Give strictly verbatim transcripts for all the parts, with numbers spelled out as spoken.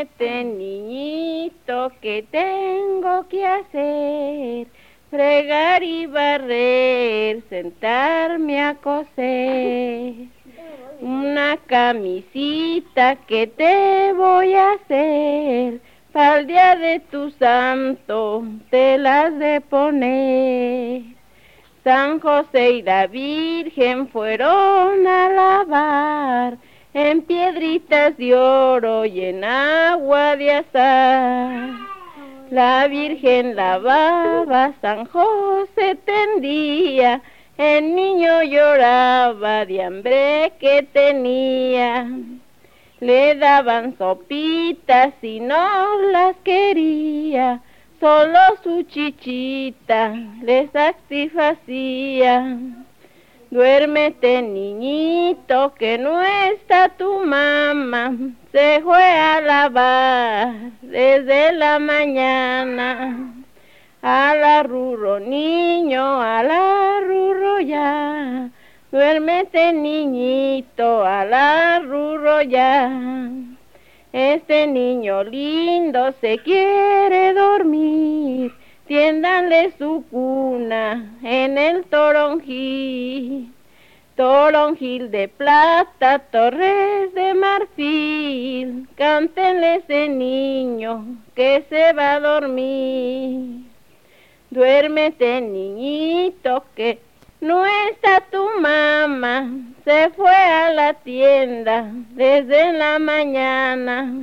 Duérmete, niñito, que tengo que hacer. Fregar y barrer, sentarme a coser. Una camisita que te voy a hacer, pa'l día de tu santo te las de poner. San José y la Virgen fueron a lavar en piedritas de oro y en agua de azahar. La Virgen lavaba, San José tendía, el niño lloraba de hambre que tenía. Le daban sopitas y no las quería, solo su chichita le satisfacía. Duérmete, niñito, que no está tu mamá, se fue a lavar desde la mañana. Alarrurro, niño, alarrurro ya, duérmete, niñito, alarrurro ya. Este niño lindo se quiere dormir, tiéndanle su cuna en el toronjil. Toronjil de plata, torres de marfil, cántenle ese niño que se va a dormir. Duérmete, niñito, que no está tu mamá, se fue a la tienda desde la mañana.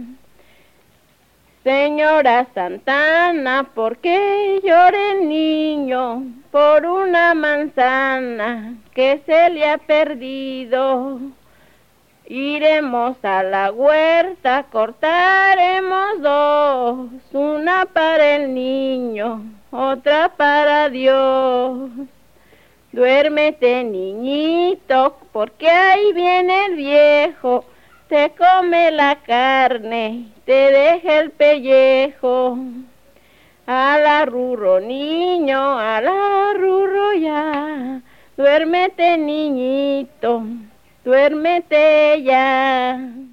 Señora Santana, ¿por qué llora el niño por una manzana que se le ha perdido? Iremos a la huerta, cortaremos dos, una para el niño, otra para Dios. Duérmete, niñito, porque ahí viene el viejo, te come la carne, te deja el pellejo. Alarrurro, niño, alarrurro ya, duérmete, niñito, duérmete ya.